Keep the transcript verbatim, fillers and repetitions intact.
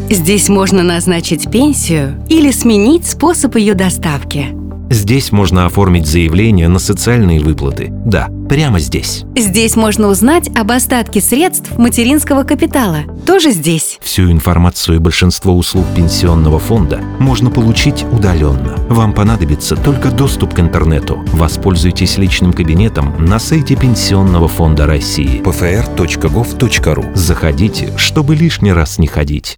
Здесь можно назначить пенсию или сменить способ ее доставки. Здесь можно оформить заявление на социальные выплаты. Да, прямо здесь. Здесь можно узнать об остатке средств материнского капитала. Тоже здесь. Всю информацию и большинство услуг пенсионного фонда можно получить удаленно. Вам понадобится только доступ к интернету. Воспользуйтесь личным кабинетом на сайте Пенсионного фонда России пэ эф эр точка гов точка ру. Заходите, чтобы лишний раз не ходить.